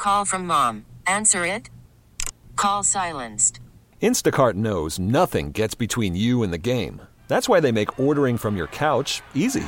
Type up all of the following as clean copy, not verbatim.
call from mom. Answer it. Call silenced. Instacart knows nothing gets between you and the game. That's why they make ordering from your couch easy.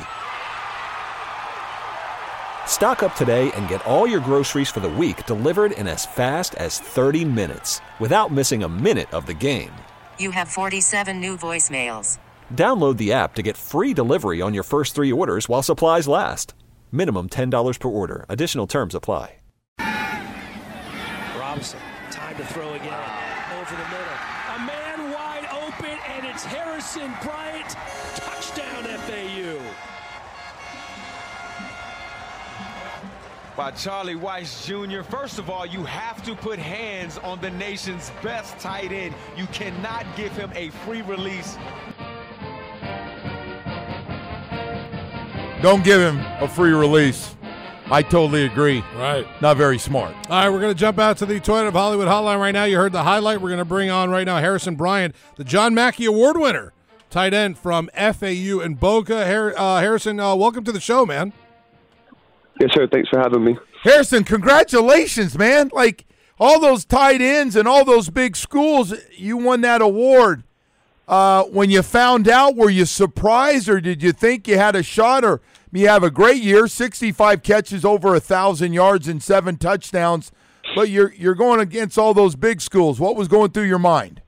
Stock up today and get all your groceries for the week delivered in as fast as 30 minutes without missing a minute of the game. You have 47 new voicemails. Download the app to get free delivery on your first 3 orders while supplies last. Minimum $10 per order. Additional terms apply. Robinson, time to throw again. Over the middle. A man wide open, and it's Harrison Bryant. Touchdown, FAU. By Charlie Weiss Jr. First of all, you have to put hands on the nation's best tight end. You cannot give him a free release. Don't give him a free release. I totally agree. Right. Not very smart. All right, we're going to jump out to the Toyota of Hollywood hotline right now. You heard the highlight. We're going to bring on right now Harrison Bryant, the John Mackey Award winner, tight end from FAU in Boca. Harrison, welcome to the show, man. Yes, sir. Thanks for having me. Harrison, congratulations, man. Like, all those tight ends and all those big schools, you won that award. When you found out, were you surprised, or did you think you had a shot? Or you have a great year, 65 catches, over 1,000 yards and 7 touchdowns, but you're going against all those big schools. What was going through your mind?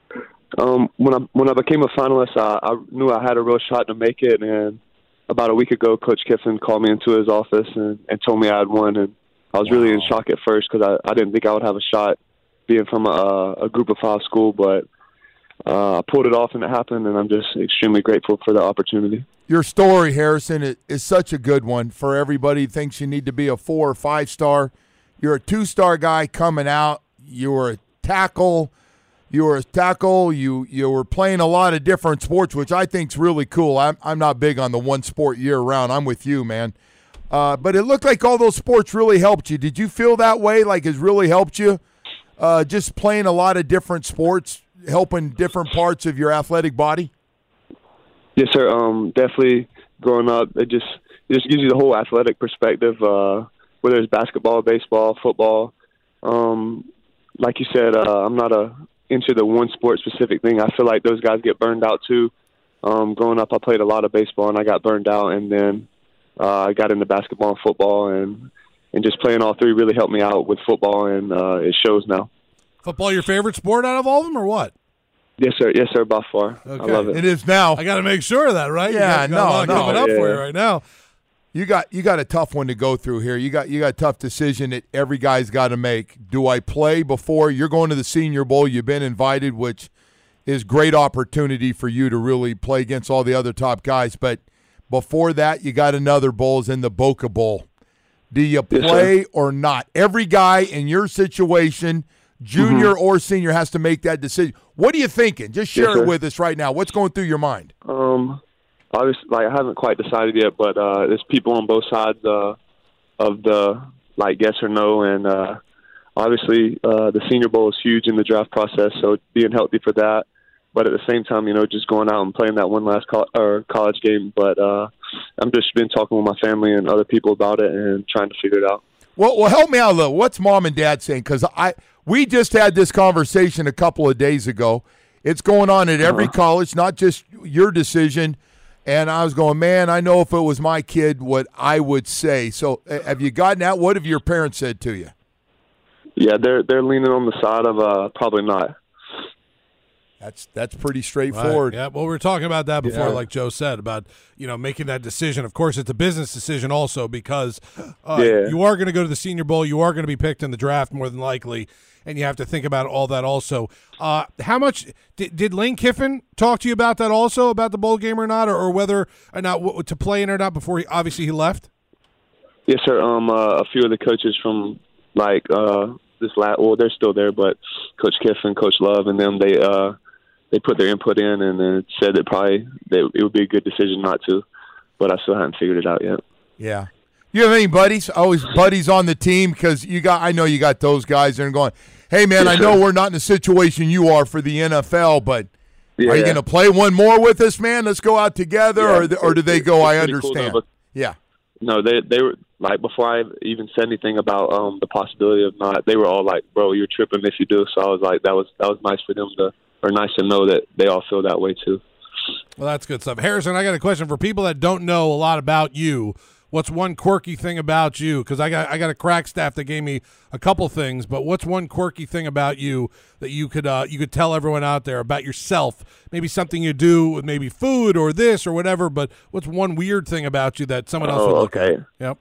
When I became a finalist, I knew I had a real shot to make it, and about a week ago, Coach Kiffin called me into his office and told me I had won, and I was really in shock at first because I didn't think I would have a shot being from a Group of 5 school, but I pulled it off and it happened, and I'm just extremely grateful for the opportunity. Your story, Harrison, is such a good one for everybody who thinks you need to be a 4 or 5 star. You're a 2-star guy coming out. You were a tackle. You were playing a lot of different sports, which I think is really cool. I'm not big on the one sport year round. I'm with you, man. But it looked like all those sports really helped you. Did you feel that way, like it's really helped you? Just playing a lot of different sports, helping different parts of your athletic body? Yes, sir. Definitely growing up, it just gives you the whole athletic perspective, whether it's basketball, baseball, football. Like you said, I'm not into the one sport specific thing. I feel like those guys get burned out too. Growing up, I played a lot of baseball and I got burned out, and then I got into basketball and football, and just playing all three really helped me out with football, and it shows now. Football your favorite sport out of all of them, or what? Yes, sir. Yes, sir, by far. Okay. I love it. It is now. I got to make sure of that, right? Yeah, you got coming up for you right now. You got a tough one to go through here. You got a tough decision that every guy's got to make. Do I play before you're going to the Senior Bowl? You've been invited, which is great opportunity for you to really play against all the other top guys. But before that, you got another bowl, is in the Boca Bowl. Do you play or not? Every guy in your situation, junior or senior, has to make that decision. What are you thinking? Just share it with us right now. What's going through your mind? Obviously, I haven't quite decided yet, but there's people on both sides of the yes or no, and obviously the Senior Bowl is huge in the draft process, so being healthy for that. But at the same time, just going out and playing that one last college game. But I'm just been talking with my family and other people about it and trying to figure it out. Well, help me out a little. What's mom and dad saying? Because we just had this conversation a couple of days ago. It's going on at every college, not just your decision. And I was going, man, I know if it was my kid, what I would say. So have you gotten that? What have your parents said to you? Yeah, they're leaning on the side of probably not. That's pretty straightforward. Right. Yeah, well, we were talking about that before, like Joe said, about making that decision. Of course, it's a business decision also because you are going to go to the Senior Bowl. You are going to be picked in the draft more than likely, and you have to think about all that also. How much did Lane Kiffin talk to you about that also, about the bowl game or not, or whether or not to play in or not before he left? Yes, sir. A few of the coaches from they're still there, but Coach Kiffin, Coach Love, and them, they put their input in and then said that it would be a good decision not to, but I still haven't figured it out yet. Yeah. You have any buddies? Always buddies on the team? Because I know you got those guys that are going, hey, man, I know we're not in the situation you are for the NFL, but are you going to play one more with us, man? Let's go out together, or do they go, I understand? Cool, though, no, they like before I even said anything about the possibility of not, they were all like, "Bro, you're tripping if you do." So I was like, that was nice for them nice to know that they all feel that way too. Well, that's good stuff. Harrison, I got a question for people that don't know a lot about you. What's one quirky thing about you? Because I got a crack staff that gave me a couple things, but what's one quirky thing about you that you could tell everyone out there about yourself? Maybe something you do with maybe food or this or whatever. But what's one weird thing about you that someone else would look at? Yep.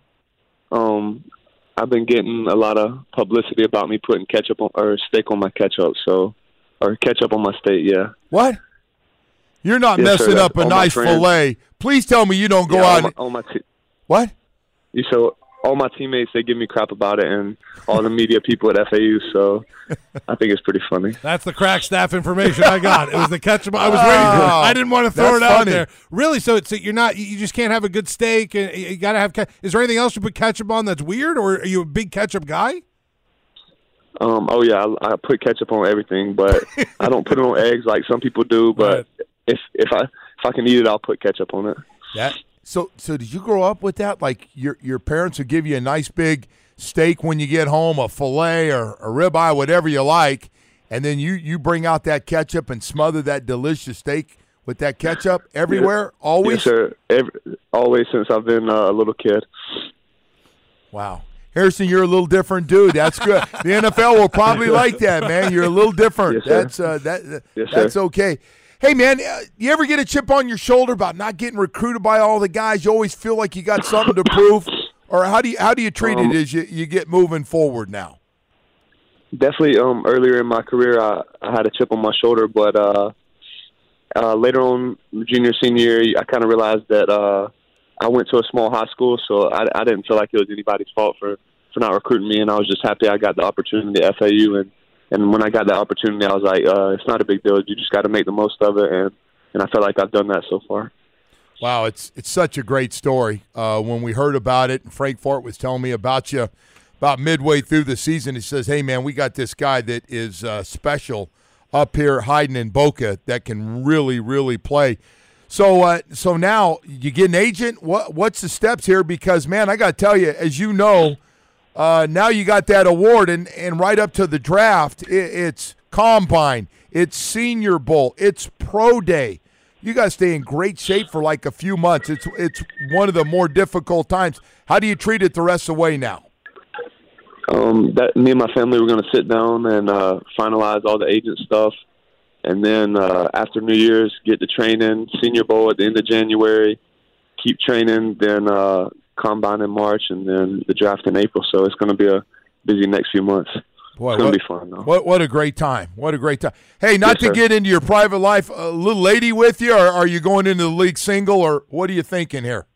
I've been getting a lot of publicity about me putting ketchup or steak on my ketchup, or ketchup on my steak. Yeah. What? You're not messing up a nice fillet. Please tell me you don't go out. What? So all my teammates, they give me crap about it, and all the media people at FAU, so I think it's pretty funny. That's the crack staff information I got. It was the ketchup. I was waiting for it. I didn't want to throw it out there. Really? So you just can't have a good steak, and you got to have is there anything else you put ketchup on that's weird, or are you a big ketchup guy? Oh, yeah, I put ketchup on everything, but I don't put it on eggs like some people do, but if I can eat it, I'll put ketchup on it. Yeah. So did you grow up with that? Like your parents would give you a nice big steak when you get home, a fillet or a ribeye, whatever you like, and then you bring out that ketchup and smother that delicious steak with that ketchup everywhere, always? Yes, sir. Always since I've been a little kid. Wow. Harrison, you're a little different dude. That's good. The NFL will probably like that, man. You're a little different. Yes, That's okay. Hey, man, you ever get a chip on your shoulder about not getting recruited by all the guys? You always feel like you got something to prove? Or how do you treat it as you get moving forward now? Definitely earlier in my career, I had a chip on my shoulder, but later on, junior, senior year, I kind of realized that I went to a small high school, so I didn't feel like it was anybody's fault for not recruiting me, and I was just happy I got the opportunity at FAU, and when I got that opportunity, I was like, it's not a big deal. You just got to make the most of it, and I feel like I've done that so far. Wow, it's such a great story. When we heard about it, and Frank Fort was telling me about you about midway through the season, he says, hey, man, we got this guy that is special up here hiding in Boca that can really, really play. So now you get an agent. What's the steps here? Because, man, I got to tell you, as you know, now you got that award, and right up to the draft, it's Combine, it's Senior Bowl, it's Pro Day. You got to stay in great shape for like a few months. It's one of the more difficult times. How do you treat it the rest of the way now? Me and my family were going to sit down and finalize all the agent stuff. And then after New Year's, get to training, Senior Bowl at the end of January, keep training, then Combine in March, and then the draft in April. So it's going to be a busy next few months. Boy, it's going to be fun, though. What a great time. What a great time. Hey, not to get into your private life, a little lady with you, or are you going into the league single, or what are you thinking here?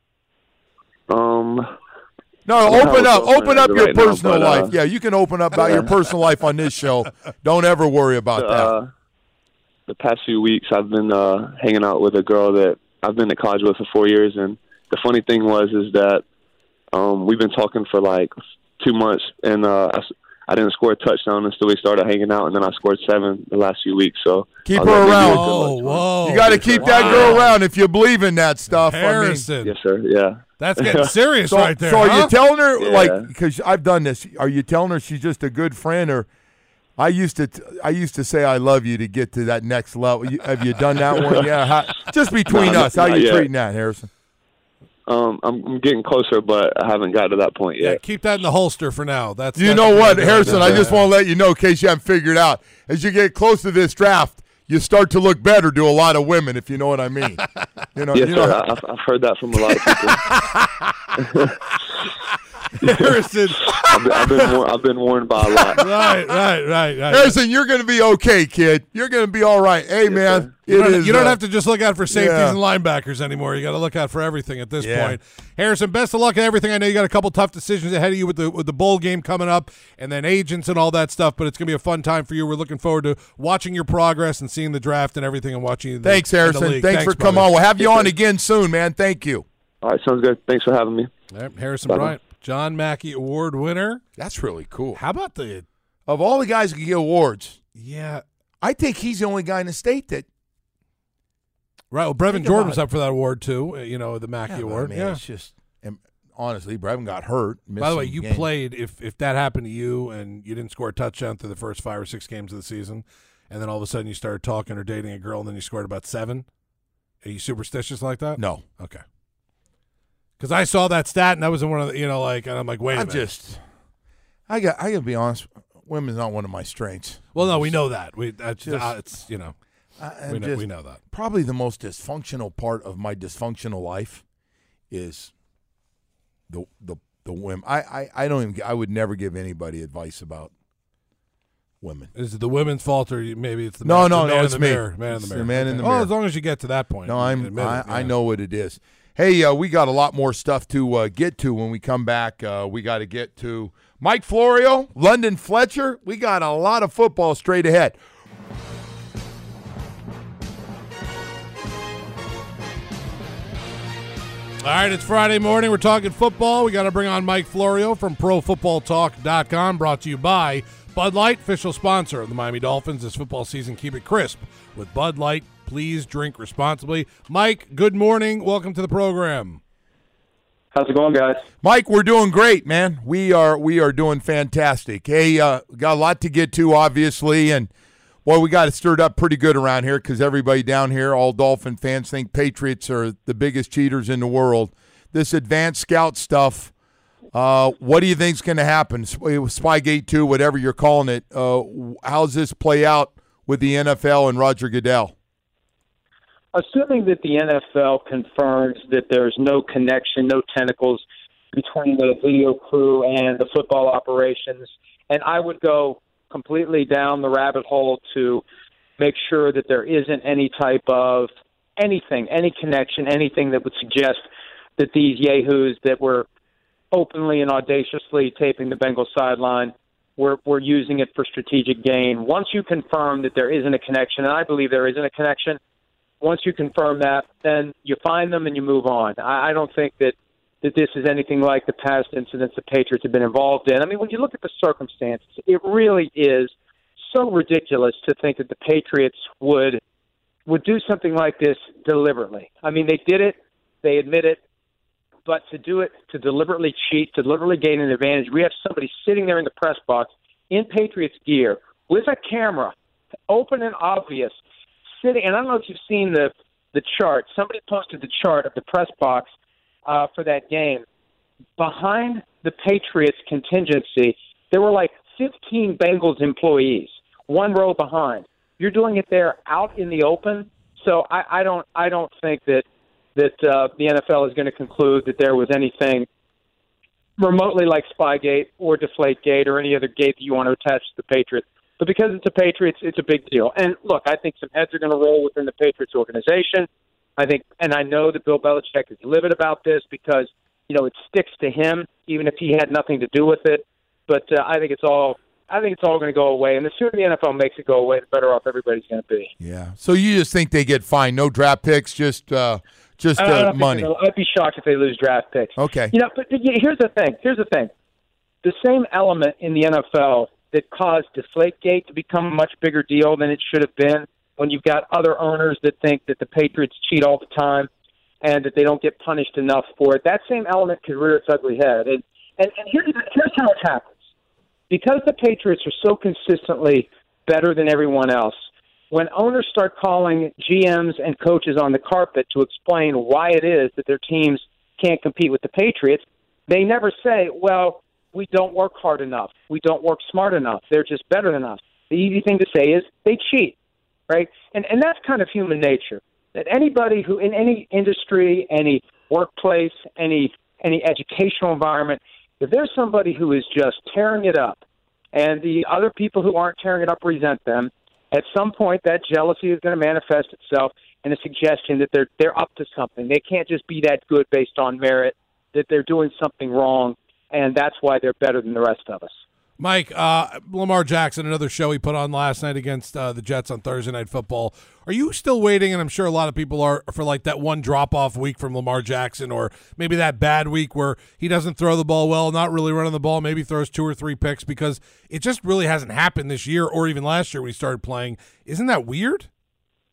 No, open up your personal life. Yeah, you can open up about your personal life on this show. Don't ever worry about that. The past few weeks, I've been hanging out with a girl that I've been at college with for 4 years, and the funny thing is that we've been talking for like 2 months, and I didn't score a touchdown until we started hanging out, and then I scored 7 the last few weeks. So keep her around. Whoa. You got to keep that girl around if you believe in that stuff. Harrison. Yes, sir. Yeah. That's getting serious right there. So are you telling her, because I've done this, are you telling her she's just a good friend, or I used to say I love you to get to that next level. Have you done that one? Yeah. Just between us, how you treating that, Harrison? I'm getting closer, but I haven't got to that point yet. Yeah, keep that in the holster for now. That's what, Harrison? I just want to let you know, in case you haven't figured out, as you get close to this draft, you start to look better to a lot of women, if you know what I mean. Yes, sir. I've heard that from a lot of people. Harrison, I've been warned by a lot. Right. Harrison, you're going to be okay, kid. You're going to be all right. Hey, yes, man, you don't have to just look out for safeties and linebackers anymore. You got to look out for everything at this point. Harrison, best of luck at everything. I know you got a couple tough decisions ahead of you with the bowl game coming up, and then agents and all that stuff. But it's going to be a fun time for you. We're looking forward to watching your progress and seeing the draft and everything, and watching you. Thanks, Harrison. Thanks for coming on. We'll have you on again soon, man. Thank you. All right, sounds good. Thanks for having me. All right, Harrison Bryant. John Mackey Award winner. That's really cool. How about of all the guys who can get awards? Yeah. I think he's the only guy in the state that. Right. Well, Brevin Jordan was up for that award too. The Mackey Award. It's just honestly. Brevin got hurt. By the way, you played, if that happened to you and you didn't score a touchdown through the first 5 or 6 games of the season, and then all of a sudden you started talking or dating a girl and then you scored about 7, are you superstitious like that? No. Okay. Because I saw that stat and that was in one of the, and I'm like, wait a minute. I got to be honest, women's not one of my strengths. Well, no, we know that. We know that. Probably the most dysfunctional part of my dysfunctional life is the women. I would never give anybody advice about women. Is it the women's fault, or maybe it's the man in it's the me. mirror? Man in the mirror. The man in the mirror. Oh, as long as you get to that point. No, I know what it is. Hey, we got a lot more stuff to get to when we come back. We got to get to Mike Florio, London Fletcher. We got a lot of football straight ahead. All right, it's Friday morning. We're talking football. We got to bring on Mike Florio from ProFootballTalk.com, brought to you by Bud Light, official sponsor of the Miami Dolphins this football season. Keep it crisp with Bud Light. Please drink responsibly. Mike, good morning. Welcome to the program. How's it going, guys? Mike, we're doing great, man. We are doing fantastic. Hey, got a lot to get to, obviously, and boy, we got it stirred up pretty good around here because everybody down here, all Dolphin fans, think Patriots are the biggest cheaters in the world. This advanced scout stuff, what do you think is going to happen? Spygate 2, whatever you're calling it. How's this play out with the NFL and Roger Goodell? Assuming that the NFL confirms that there's no connection, no tentacles between the video crew and the football operations, and I would go completely down the rabbit hole to make sure that there isn't any type of anything, any connection, anything that would suggest that these yahoos that were openly and audaciously taping the Bengals sideline were using it for strategic gain. Once you confirm that there isn't a connection, and I believe there isn't a connection, once you confirm that, then you find them and you move on. I don't think that this is anything like the past incidents the Patriots have been involved in. I mean, when you look at the circumstances, it really is so ridiculous to think that the Patriots would do something like this deliberately. I mean, they did it, they admit it, but to do it, to deliberately cheat, to deliberately gain an advantage, we have somebody sitting there in the press box in Patriots gear with a camera, open and obvious, sitting, and I don't know if you've seen the chart. Somebody posted the chart of the press box for that game. Behind the Patriots contingency, there were like 15 Bengals employees, one row behind. You're doing it there out in the open. So I don't think that the NFL is going to conclude that there was anything remotely like Spygate or Deflategate or any other gate that you want to attach to the Patriots. But because it's the Patriots, it's a big deal. And look, I think some heads are going to roll within the Patriots organization. I think, and I know that Bill Belichick is livid about this because, it sticks to him, even if he had nothing to do with it. But I think it's all going to go away. And the sooner the NFL makes it go away, the better off everybody's going to be. Yeah. So you just think they get fined, no draft picks, just money? I'd be shocked if they lose draft picks. Okay. But here's the thing. The same element in the NFL that caused Deflategate to become a much bigger deal than it should have been, when you've got other owners that think that the Patriots cheat all the time and that they don't get punished enough for it, that same element could rear its ugly head. And here's how it happens. Because the Patriots are so consistently better than everyone else, when owners start calling GMs and coaches on the carpet to explain why it is that their teams can't compete with the Patriots, they never say, well, we don't work hard enough. We don't work smart enough. They're just better than us. The easy thing to say is they cheat, right? And that's kind of human nature. That anybody who in any industry, any workplace, any educational environment, if there's somebody who is just tearing it up and the other people who aren't tearing it up resent them, at some point that jealousy is going to manifest itself in a suggestion that they're up to something. They can't just be that good based on merit, that they're doing something wrong, and that's why they're better than the rest of us. Mike, Lamar Jackson, another show he put on last night against the Jets on Thursday Night Football. Are you still waiting, and I'm sure a lot of people are, for like that one drop-off week from Lamar Jackson, or maybe that bad week where he doesn't throw the ball well, not really running the ball, maybe throws 2 or 3 picks, because it just really hasn't happened this year or even last year when he started playing. Isn't that weird?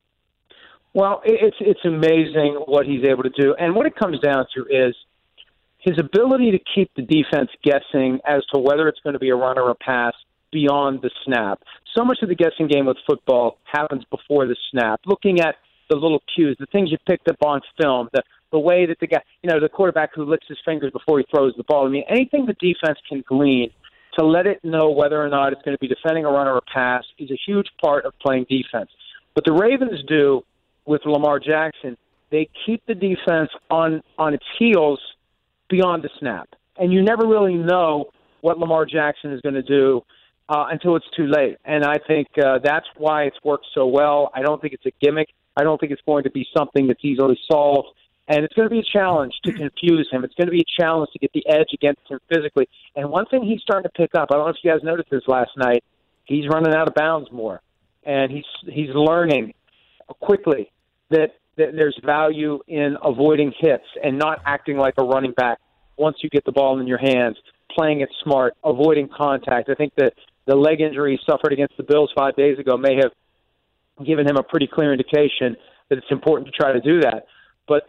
Well, it's amazing what he's able to do. And what it comes down to is his ability to keep the defense guessing as to whether it's going to be a run or a pass beyond the snap. So much of the guessing game with football happens before the snap. Looking at the little cues, the things you picked up on film, the way that the guy, the quarterback who licks his fingers before he throws the ball. I mean, anything the defense can glean to let it know whether or not it's going to be defending a run or a pass is a huge part of playing defense. But the Ravens do with Lamar Jackson, they keep the defense on its heels beyond the snap. And you never really know what Lamar Jackson is going to do until it's too late. And I think that's why it's worked so well. I don't think it's a gimmick. I don't think it's going to be something that's easily solved. And it's going to be a challenge to confuse him. It's going to be a challenge to get the edge against him physically. And one thing he's starting to pick up, I don't know if you guys noticed this last night, he's running out of bounds more. And he's learning quickly that there's value in avoiding hits and not acting like a running back once you get the ball in your hands, playing it smart, avoiding contact. I think that the leg injury he suffered against the Bills 5 days ago may have given him a pretty clear indication that it's important to try to do that. But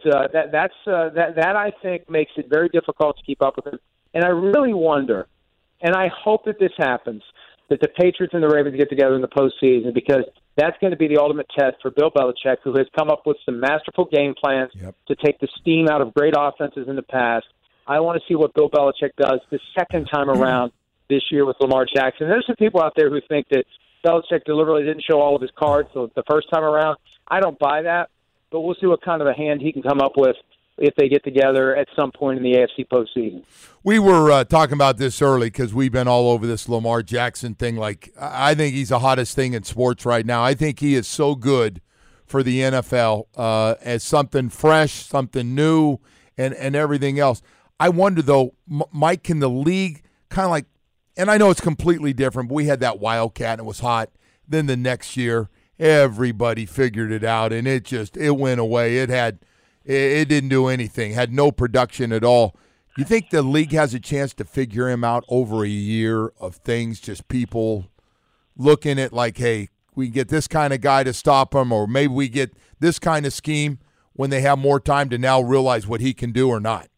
that I think makes it very difficult to keep up with him. And I really wonder, and I hope that this happens, that the Patriots and the Ravens get together in the postseason, because that's going to be the ultimate test for Bill Belichick, who has come up with some masterful game plans to take the steam out of great offenses in the past. I want to see what Bill Belichick does the second time around this year with Lamar Jackson. There's some people out there who think that Belichick deliberately didn't show all of his cards the first time around. I don't buy that. But we'll see what kind of a hand he can come up with if they get together at some point in the AFC postseason. We were talking about this early because we've been all over this Lamar Jackson thing. Like, I think he's the hottest thing in sports right now. I think he is so good for the NFL as something fresh, something new, and everything else. I wonder, though, Mike, can the league kind of like, and I know it's completely different, but we had that Wildcat and it was hot. Then the next year, everybody figured it out, and it went away. It didn't do anything, had no production at all. You think the league has a chance to figure him out over a year of things, just people looking at like, hey, we get this kind of guy to stop him, or maybe we get this kind of scheme when they have more time to now realize what he can do or not?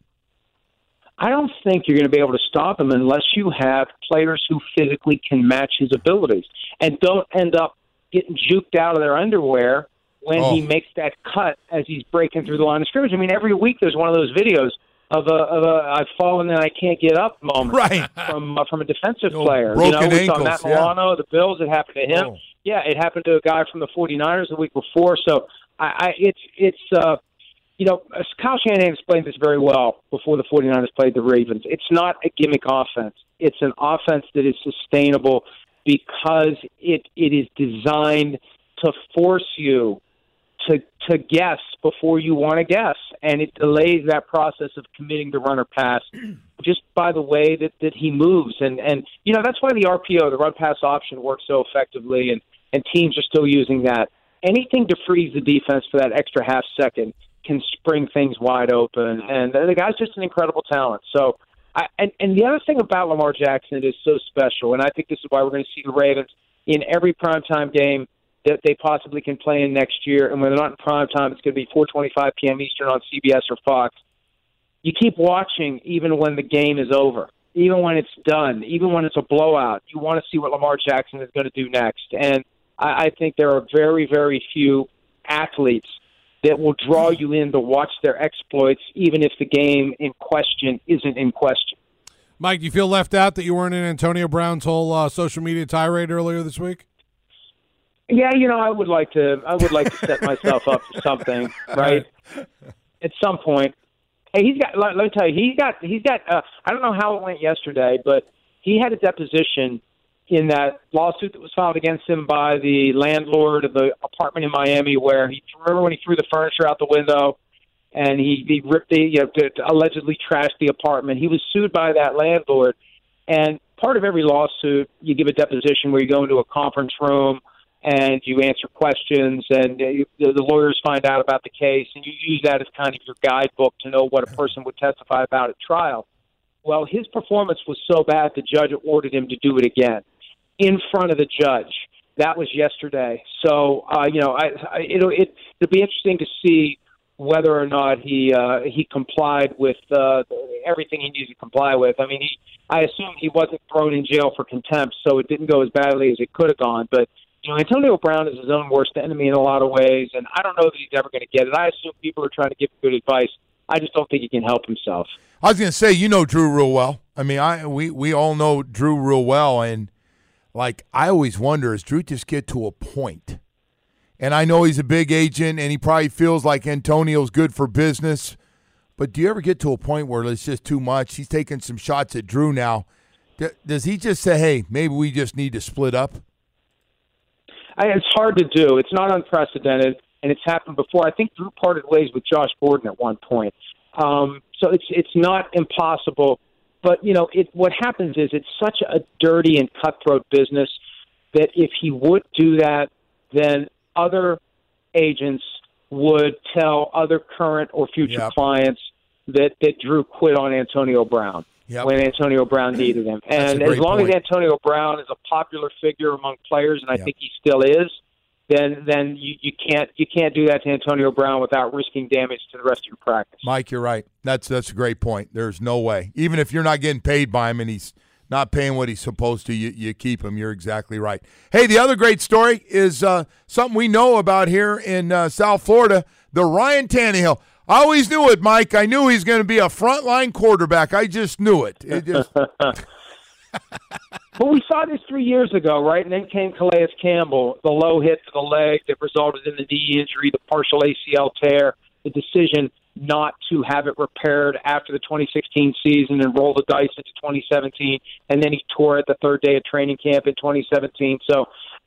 I don't think you're going to be able to stop him unless you have players who physically can match his abilities and don't end up getting juked out of their underwear when he makes that cut as he's breaking through the line of scrimmage. I mean, every week there's one of those videos of a I've fallen and I can't get up moment from a defensive player. Broken we saw ankles, Matt Milano, the Bills. It happened to him. Yeah, it happened to a guy from the 49ers the week before. So Kyle Shanahan explained this very well before the 49ers played the Ravens. It's not a gimmick offense. It's an offense that is sustainable because it is designed to force you to guess before you want to guess, and it delays that process of committing to run or pass just by the way that he moves. And that's why the RPO, the run-pass option, works so effectively, and teams are still using that. Anything to freeze the defense for that extra half second can spring things wide open, and the guy's just an incredible talent. So, and the other thing about Lamar Jackson that is so special, and I think this is why we're going to see the Ravens in every primetime game that they possibly can play in next year, and when they're not in primetime, it's going to be 4:25 p.m. Eastern on CBS or Fox. You keep watching even when the game is over, even when it's done, even when it's a blowout. You want to see what Lamar Jackson is going to do next, and I think there are very, very few athletes that will draw you in to watch their exploits, even if the game in question isn't in question. Mike, do you feel left out that you weren't in Antonio Brown's whole social media tirade earlier this week? Yeah, I would like to set myself up for something, right? At some point. Hey, let me tell you, he's got. I don't know how it went yesterday, but he had a deposition in that lawsuit that was filed against him by the landlord of the apartment in Miami, where remember when he threw the furniture out the window and he ripped allegedly trashed the apartment. He was sued by that landlord, and part of every lawsuit, you give a deposition where you go into a conference room and you answer questions, and the lawyers find out about the case, and you use that as kind of your guidebook to know what a person would testify about at trial. Well, his performance was so bad, the judge ordered him to do it again in front of the judge. That was yesterday. So, it'll be interesting to see whether or not he complied with everything he needed to comply with. I mean, I assume he wasn't thrown in jail for contempt, so it didn't go as badly as it could have gone. But Antonio Brown is his own worst enemy in a lot of ways, and I don't know that he's ever going to get it. I assume people are trying to give good advice. I just don't think he can help himself. I was going to say, Drew real well. I mean, we all know Drew real well, and like I always wonder, does Drew just get to a point? And I know he's a big agent, and he probably feels like Antonio's good for business. But do you ever get to a point where it's just too much? He's taking some shots at Drew now. Does he just say, hey, maybe we just need to split up? It's hard to do. It's not unprecedented, and it's happened before. I think Drew parted ways with Josh Gordon at one point. So it's not impossible. But, what happens is it's such a dirty and cutthroat business that if he would do that, then other agents would tell other current or future clients that Drew quit on Antonio Brown when Antonio Brown needed him. And as long as Antonio Brown is a popular figure among players, and I think he still is, then you can't do that to Antonio Brown without risking damage to the rest of your practice. Mike, you're right. That's a great point. There's no way. Even if you're not getting paid by him and he's not paying what he's supposed to, you keep him. You're exactly right. Hey, the other great story is something we know about here in South Florida, the Ryan Tannehill. I always knew it, Mike. I knew he's going to be a frontline quarterback. I just knew it. Well, we saw this 3 years ago, right? And then came Calais Campbell, the low hit to the leg that resulted in the knee injury, the partial ACL tear, the decision not to have it repaired after the 2016 season and roll the dice into 2017, and then he tore it the third day of training camp in 2017. So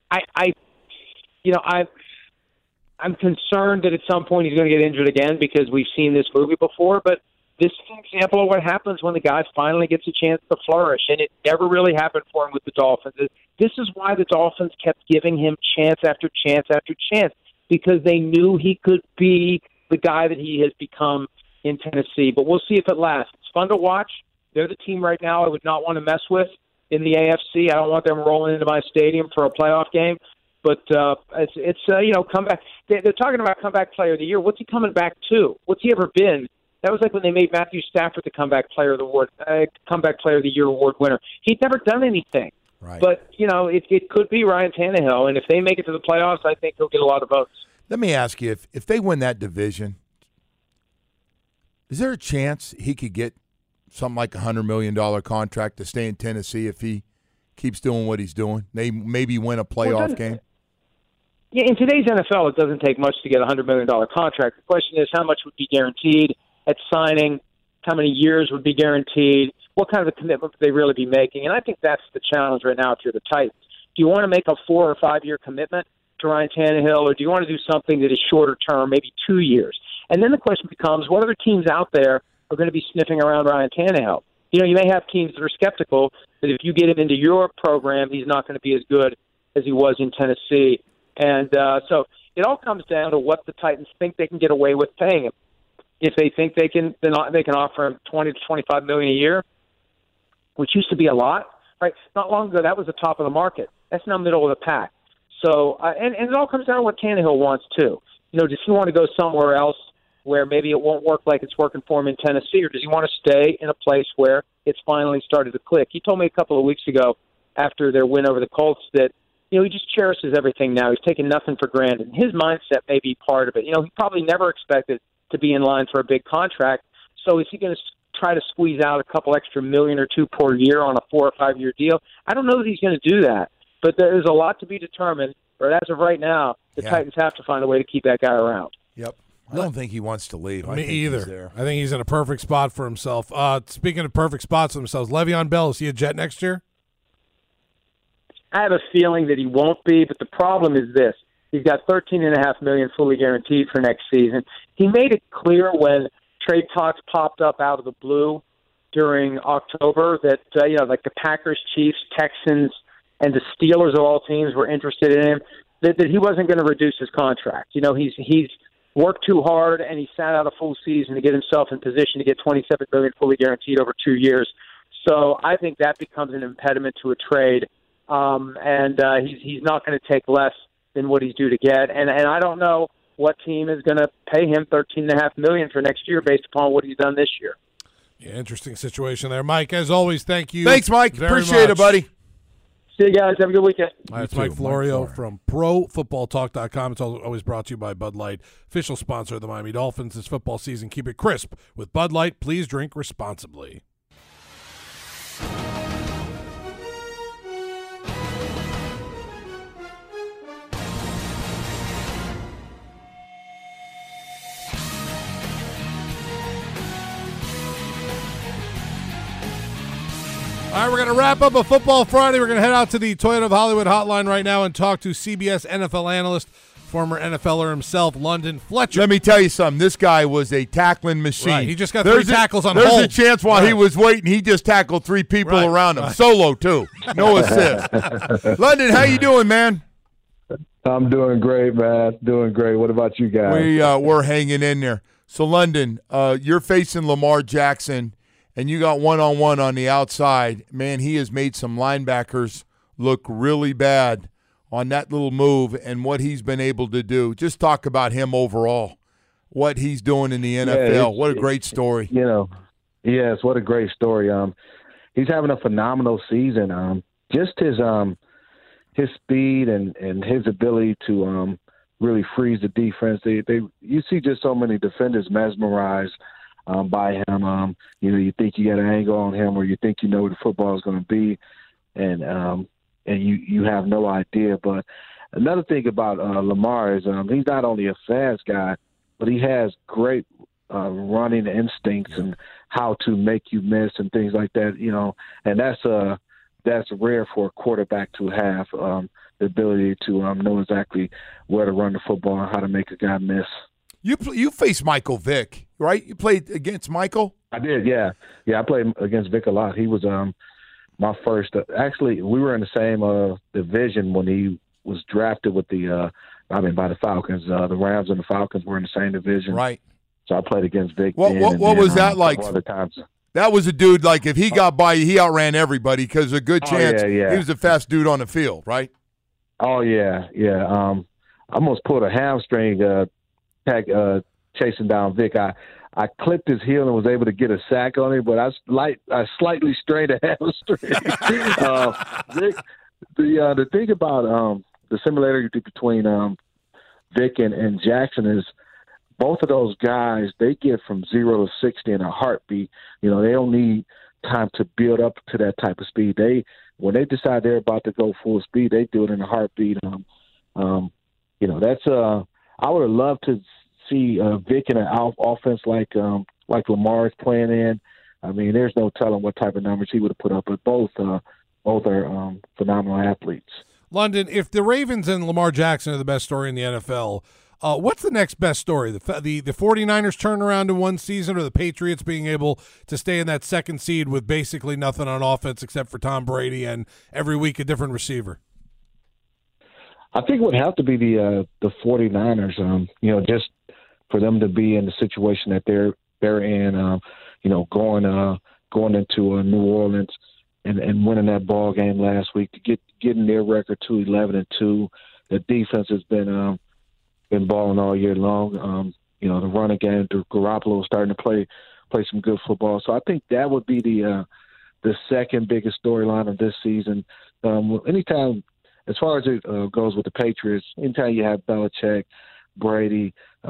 I'm concerned that at some point he's going to get injured again because we've seen this movie before, but this is an example of what happens when the guy finally gets a chance to flourish, and it never really happened for him with the Dolphins. This is why the Dolphins kept giving him chance after chance after chance, because they knew he could be the guy that he has become in Tennessee. But we'll see if it lasts. It's fun to watch. They're the team right now I would not want to mess with in the AFC. I don't want them rolling into my stadium for a playoff game. But it's comeback. They're talking about comeback player of the year. What's he coming back to? What's he ever been? That was like when they made Matthew Stafford the comeback player of the year award winner. He'd never done anything. Right. But it could be Ryan Tannehill, and if they make it to the playoffs, I think he'll get a lot of votes. Let me ask you, if they win that division, is there a chance he could get something like a $100 million contract to stay in Tennessee if he keeps doing what he's doing? They maybe win a playoff game? Yeah, in today's NFL, it doesn't take much to get a $100 million contract. The question is how much would be guaranteed at signing, how many years would be guaranteed, what kind of a commitment would they really be making? And I think that's the challenge right now if you're the Titans. Do you want to make a 4 or 5 year commitment to Ryan Tannehill, or do you want to do something that is shorter term, maybe 2 years? And then the question becomes, what other teams out there are going to be sniffing around Ryan Tannehill? You may have teams that are skeptical that if you get him into your program, he's not going to be as good as he was in Tennessee. And so it all comes down to what the Titans think they can get away with paying him. If they think they can offer him $20 to $25 million a year, which used to be a lot, right? Not long ago, that was the top of the market. That's now middle of the pack. So, and it all comes down to what Tannehill wants too. Does he want to go somewhere else where maybe it won't work like it's working for him in Tennessee, or does he want to stay in a place where it's finally started to click? He told me a couple of weeks ago after their win over the Colts that he just cherishes everything now. He's taking nothing for granted. And his mindset may be part of it. He probably never expected to be in line for a big contract. So is he going to try to squeeze out a couple extra million or two per year on a 4 or 5 year deal? I don't know that he's going to do that. But there's a lot to be determined. But as of right now, the Titans have to find a way to keep that guy around. Yep. I don't think he wants to leave. Me either. I think he's in a perfect spot for himself. Speaking of perfect spots for themselves, Le'Veon Bell, is he a Jet next year? I have a feeling that he won't be, but the problem is this. He's got $13.5 million fully guaranteed for next season. He made it clear when trade talks popped up out of the blue during October that, like the Packers, Chiefs, Texans, and the Steelers of all teams were interested in him, that he wasn't going to reduce his contract. He's worked too hard, and he sat out a full season to get himself in position to get $27 million fully guaranteed over 2 years. So I think that becomes an impediment to a trade, and he's not going to take less than what he's due to get. And I don't know what team is going to pay him $13.5 million for next year based upon what he's done this year. Yeah, interesting situation there. Mike, as always, thank you. Thanks, Mike. Appreciate it, buddy. See you guys. Have a good weekend. That's Mike Florio from ProFootballTalk.com. It's always brought to you by Bud Light, official sponsor of the Miami Dolphins this football season. Keep it crisp with Bud Light. Please drink responsibly. All right, we're going to wrap up a Football Friday. We're going to head out to the Toyota of Hollywood hotline right now and talk to CBS NFL analyst, former NFLer himself, London Fletcher. Let me tell you something. This guy was a tackling machine. Right, he just got 3 tackles on hold. There's a chance while he was waiting, he just tackled 3 people around him. Solo, too. No assist. London, how you doing, man? I'm doing great, man. Doing great. What about you guys? We're hanging in there. So, London, you're facing Lamar Jackson, and you got one-on-one on the outside. Man, he has made some linebackers look really bad on that little move and what he's been able to do. Just talk about him overall, what he's doing in the NFL. Yeah, what a great story. Yes, what a great story. He's having a phenomenal season. Just his speed and his ability to really freeze the defense. You see just so many defenders mesmerized by him. You think you got an angle on him, or you think you know where the football is going to be, and you have no idea. But another thing about Lamar is he's not only a fast guy, but he has great running instincts and how to make you miss and things like that. And that's rare for a quarterback to have, the ability to know exactly where to run the football and how to make a guy miss. You faced Michael Vick, right? You played against Michael? I did, yeah. Yeah, I played against Vick a lot. He was my first. Actually, we were in the same division when he was drafted with by the Falcons. The Rams and the Falcons were in the same division. Right. So I played against Vick. What was that like? Other times. That was a dude, like, if he got by you, he outran everybody because a good chance he was the fast dude on the field, right? Oh, yeah. I almost pulled a hamstring chasing down Vick. I clipped his heel and was able to get a sack on him, but I slightly strained a hamstring. Vick, the thing about the similarity between Vick and Jackson is both of those guys, they get from 0 to 60 in a heartbeat. They don't need time to build up to that type of speed. When they decide they're about to go full speed, they do it in a heartbeat. That's I would have loved to see Vick in an offense like Lamar is playing in. I mean, there's no telling what type of numbers he would have put up, but both are phenomenal athletes. London, if the Ravens and Lamar Jackson are the best story in the NFL, what's the next best story? The 49ers turnaround in one season, or the Patriots being able to stay in that second seed with basically nothing on offense except for Tom Brady and every week a different receiver? I think it would have to be the 49ers, just for them to be in the situation that they're in, going into New Orleans and winning that ball game last week, to getting their record to 11-2. The defense has been balling all year long. The running game, Garoppolo is starting to play some good football. So I think that would be the second biggest storyline of this season. Anytime, as far as it goes with the Patriots, anytime you have Belichick, Brady,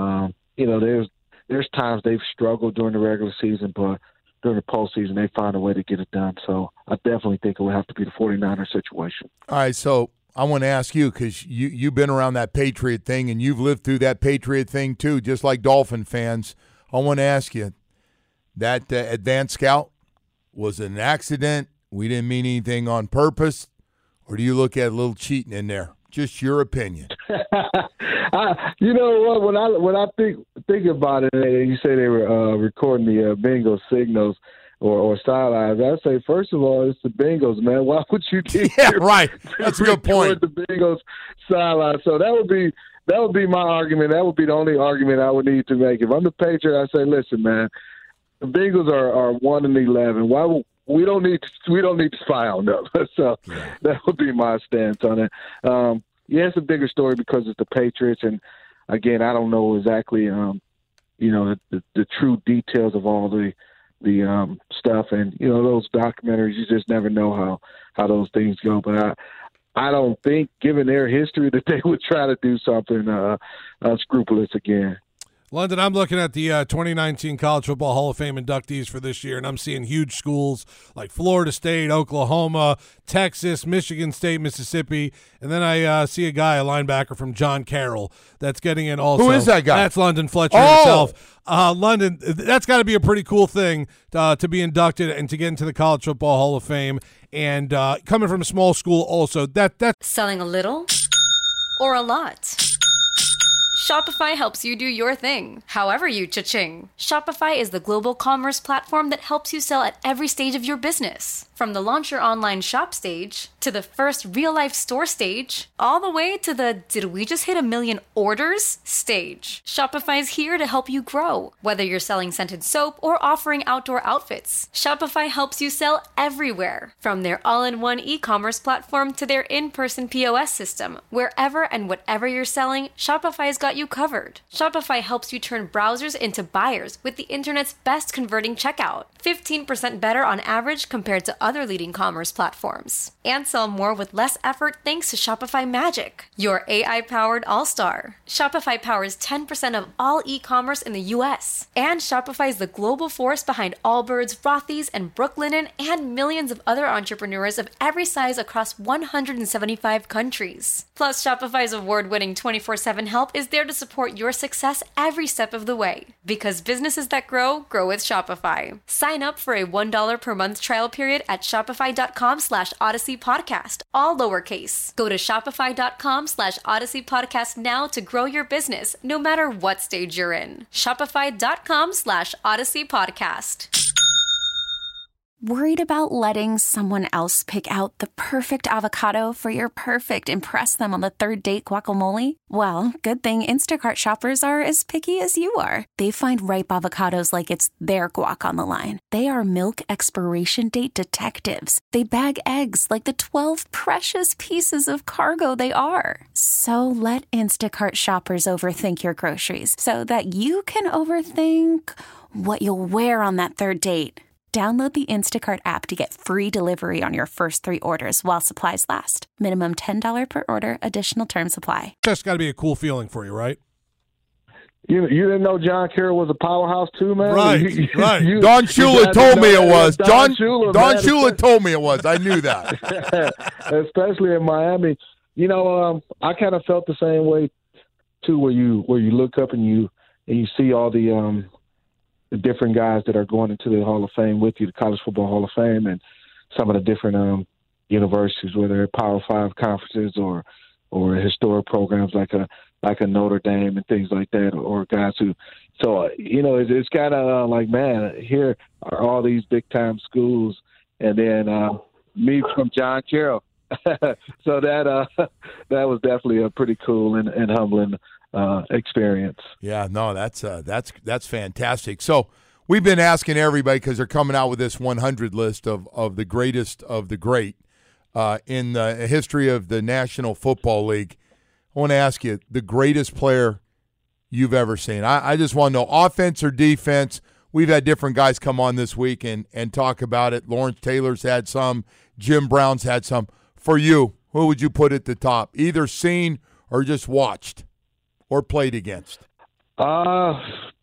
there's times they've struggled during the regular season, but during the postseason they find a way to get it done. So I definitely think it would have to be the 49ers situation. All right, so I want to ask you, because you've been around that Patriot thing and you've lived through that Patriot thing too, just like Dolphin fans. I want to ask you, that advanced scout, was it an accident? We didn't mean anything on purpose? Or do you look at a little cheating in there? Just your opinion. You know what? When I think about it, and you say they were recording the bingo signals or sidelines, I say, first of all, it's the Bengals, man. Why would you do right? That's a good point. The Bengals sideline. So that would be my argument. That would be the only argument I would need to make. If I'm the Patriot, I say, listen, man, the Bengals are 1-11. We don't need to spy on them. So that would be my stance on it. It's a bigger story because it's the Patriots, and again, I don't know exactly, the true details of all the stuff, and those documentaries. You just never know how those things go. But I don't think, given their history, that they would try to do something unscrupulous again. London, I'm looking at the 2019 College Football Hall of Fame inductees for this year, and I'm seeing huge schools like Florida State, Oklahoma, Texas, Michigan State, Mississippi, and then I see a linebacker from John Carroll, that's getting in also. Who is that guy? That's London Fletcher himself. London, that's got to be a pretty cool thing to be inducted and to get into the College Football Hall of Fame, and coming from a small school also. That's selling a little or a lot. Shopify helps you do your thing, however you cha-ching. Shopify is the global commerce platform that helps you sell at every stage of your business. From the launch your online shop stage, to the first real-life store stage, all the way to the did we just hit 1 million orders stage. Shopify's here to help you grow. Whether you're selling scented soap or offering outdoor outfits, Shopify helps you sell everywhere. From their all-in-one e-commerce platform to their in-person POS system, wherever and whatever you're selling, Shopify's got you covered. Shopify helps you turn browsers into buyers with the internet's best converting checkout. 15% better on average compared to other leading commerce platforms. And sell more with less effort thanks to Shopify Magic, your AI-powered all-star. Shopify powers 10% of all e-commerce in the U.S. And Shopify is the global force behind Allbirds, Rothy's, and Brooklinen, and millions of other entrepreneurs of every size across 175 countries. Plus, Shopify's award-winning 24/7 help is there to support your success every step of the way. Because businesses that grow with Shopify. Sign up for a $1 per month trial period at shopify.com/Odyssey Podcast, all lowercase. Go to shopify.com/Odyssey Podcast now to grow your business, no matter what stage you're in. Shopify.com/Odyssey Podcast. Worried about letting someone else pick out the perfect avocado for your perfect impress them on the third date guacamole? Well, good thing Instacart shoppers are as picky as you are. They find ripe avocados like it's their guac on the line. They are milk expiration date detectives. They bag eggs like the 12 precious pieces of cargo they are. So let Instacart shoppers overthink your groceries so that you can overthink what you'll wear on that third date. Download the Instacart app to get free delivery on your first 3 orders while supplies last. Minimum $10 per order. Additional terms apply. That's got to be a cool feeling for you, right? You didn't know John Carroll was a powerhouse too, man? Right, right. Don Shula told me it was. Don Shula told me it was. I knew that. Especially in Miami. I kind of felt the same way too, where you look up and you see all the different guys that are going into the Hall of Fame with you, the College Football Hall of Fame, and some of the different universities, whether they're Power 5 conferences or historic programs like a Notre Dame and things like that, or guys who. So it's kind of like, man, here are all these big time schools, and then me from John Carroll. So that was definitely a pretty cool and humbling experience. Yeah, no, that's fantastic. So we've been asking everybody, because they're coming out with this 100 list of the greatest of the great in the history of the National Football League. I want to ask you, the greatest player you've ever seen. I just want to know, offense or defense. We've had different guys come on this week and talk about it. Lawrence Taylor's had some. Jim Brown's had some. For you, who would you put at the top? Either seen or just watched or played against? Man,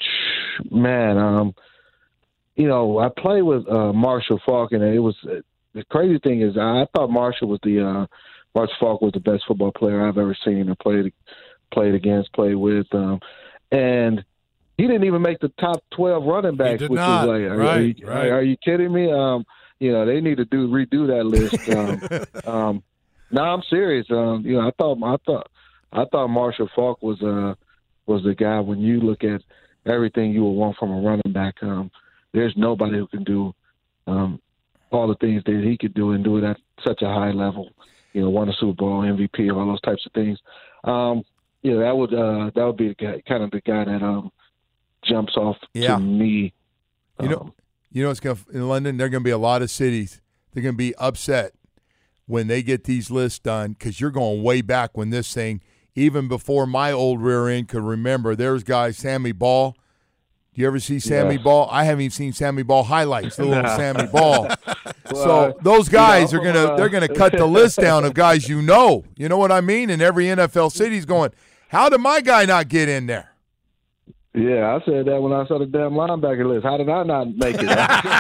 I played with Marshall Faulk, and it was the crazy thing is I thought Marshall Faulk was the best football player I've ever seen or played against, played with, and he didn't even make the top 12 running backs. He did not. Is like, are you kidding me? They need to redo that list. No, I'm serious. I thought Marshall Faulk was the guy. When you look at everything you would want from a running back, there's nobody who can do all the things that he could do and do it at such a high level. Won a Super Bowl, MVP, all those types of things. That would be the guy, kind of the guy that jumps off to me. It's in London, there are going to be a lot of cities. They're going to be upset when they get these lists done, because you're going way back when this thing even before my old rear end could remember. There's guys, Sammy Ball. Do you ever see Sammy Ball? I haven't even seen Sammy Ball highlights, the little Sammy Ball. So those guys they're gonna cut the list down of guys you know. You know what I mean? And every NFL city's going, how did my guy not get in there? Yeah, I said that when I saw the damn linebacker list. How did I not make it?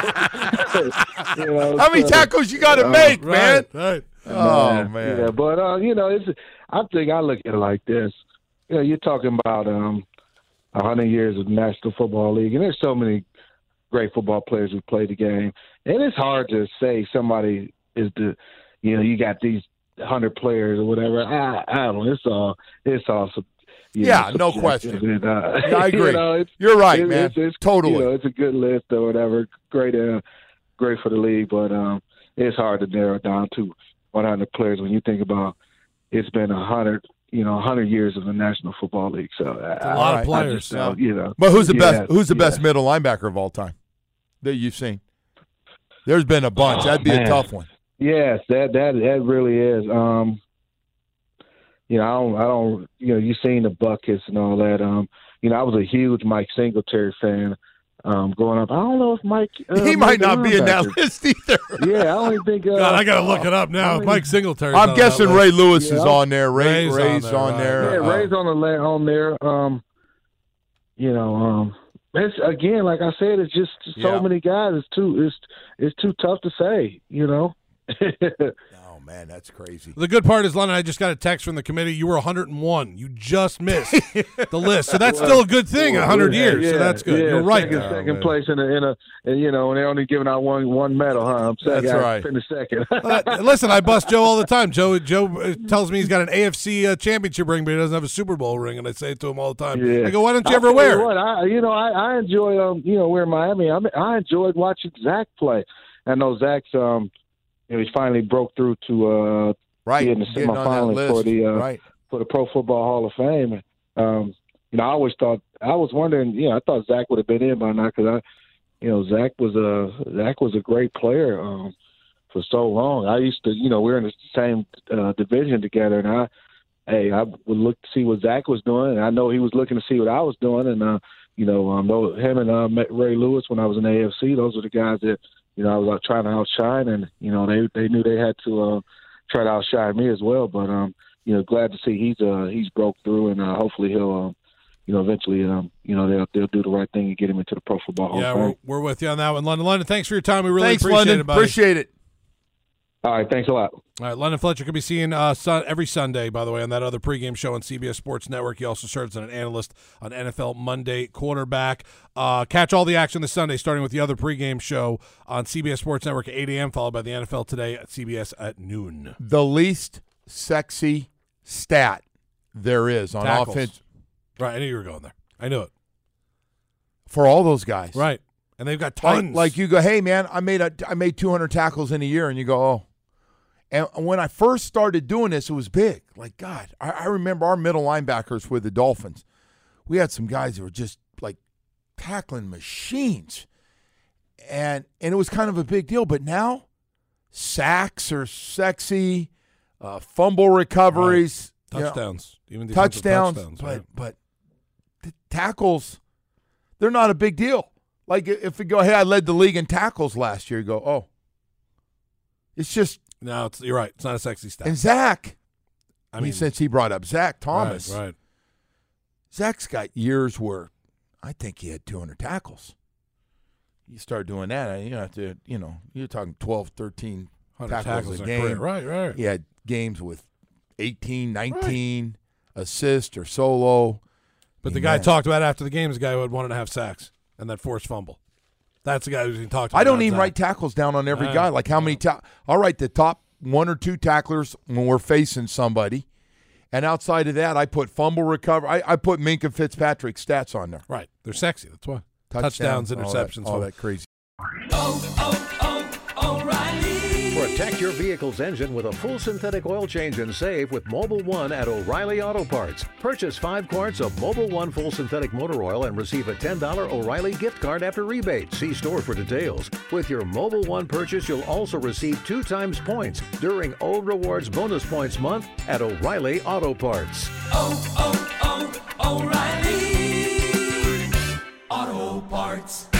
How many tackles you got to make, man? Right. Oh, man. Yeah, but, I think I look at it like this. You're talking about 100 years of the National Football League, and there's so many great football players who play the game. And it's hard to say somebody is you got these 100 players or whatever. I don't know. It's all no question. And, I agree. You're right, man. It's totally. It's a good list or whatever. Great for the league, but it's hard to narrow it down to 100 players when you think about it's been 100 years of the National Football League. So a lot of players. But who's the best? Who's the best middle linebacker of all time that you've seen? There's been a bunch. That'd be a tough one. Yes, that really is. I don't. You've seen the buckets and all that. I was a huge Mike Singletary fan growing up. I don't know if Mike. He might not be in that list either. Yeah, I don't even think. God, I got to look it up now. Mike Singletary. I'm guessing Ray Lewis is on there. Ray's on there. Yeah, Ray's on there. It's again, like I said, it's just so many guys. It's too tough to say. Oh, man, that's crazy. The good part is, London, I just got a text from the committee. You were 101. You just missed the list. So that's still a good thing, 100 years. So that's good. You're right. Second place in a and they're only giving out one medal, huh? I'm second. That's right. Finished second. Listen, I bust Joe all the time. Joe tells me he's got an AFC championship ring, but he doesn't have a Super Bowl ring, and I say it to him all the time. Yeah. I go, why don't you ever wear it? I enjoy wearing Miami. I enjoyed watching Zach play. I know Zach's he finally broke through to be in the semifinals for the Pro Football Hall of Fame. I always thought I thought Zach would have been in by now because Zach was a great player for so long. I used to we were in the same division together, and I would look to see what Zach was doing, and I know he was looking to see what I was doing, and him and Ray Lewis when I was in AFC, those were the guys that. I was trying to outshine, and they knew they had to try to outshine me as well. But glad to see he's broke through, and hopefully he'll eventually they'll do the right thing and get him into the Pro Football Hall of Fame. Yeah, we're with you on that one, London. London, thanks for your time. We really appreciate London. it, buddy. Appreciate it. All right, thanks a lot. All right, London Fletcher can be seen every Sunday, by the way, on that other pregame show on CBS Sports Network. He also serves as an analyst on NFL Monday Quarterback. Catch all the action this Sunday, starting with the other pregame show on CBS Sports Network at 8 a.m., followed by the NFL Today at CBS at noon. The least sexy stat there is on offense. Right, I knew you were going there. I knew it. For all those guys. Right, and they've got tons. Like you go, hey, man, I made 200 tackles in a year, and you go, oh. And when I first started doing this, it was big. Like, God, I remember our middle linebackers with the Dolphins. We had some guys that were just, like, tackling machines. And it was kind of a big deal. But now, sacks are sexy, fumble recoveries. Right. Touchdowns. Even touchdowns. But the tackles, they're not a big deal. Like, if we go, hey, I led the league in tackles last year, you go, oh. It's just. No, you're right. It's not a sexy stat. And Zach, since he brought up Zach Thomas, right. Zach's got years where I think he had 200 tackles. You start doing that, you have to, you're talking 12, 13 tackles a game. Right. He had games with 18, 19 assists or solo. But the guy talked about after the game is the guy who had 1.5 sacks and that forced fumble. That's the guy who's talked about. I don't even write tackles down on every guy. Like how many I'll write the top 1 or 2 tacklers when we're facing somebody. And outside of that, I put fumble recovery. I put Minkah Fitzpatrick stats on there. Right. They're sexy. That's why. Touchdowns, interceptions. All that crazy. O'Reilly. For a Protect your vehicle's engine with a full synthetic oil change and save with Mobil 1 at O'Reilly Auto Parts. Purchase 5 quarts of Mobil 1 full synthetic motor oil and receive a $10 O'Reilly gift card after rebate. See store for details. With your Mobil 1 purchase, you'll also receive 2 times points during O Rewards Bonus Points Month at O'Reilly Auto Parts. O'Reilly Auto Parts.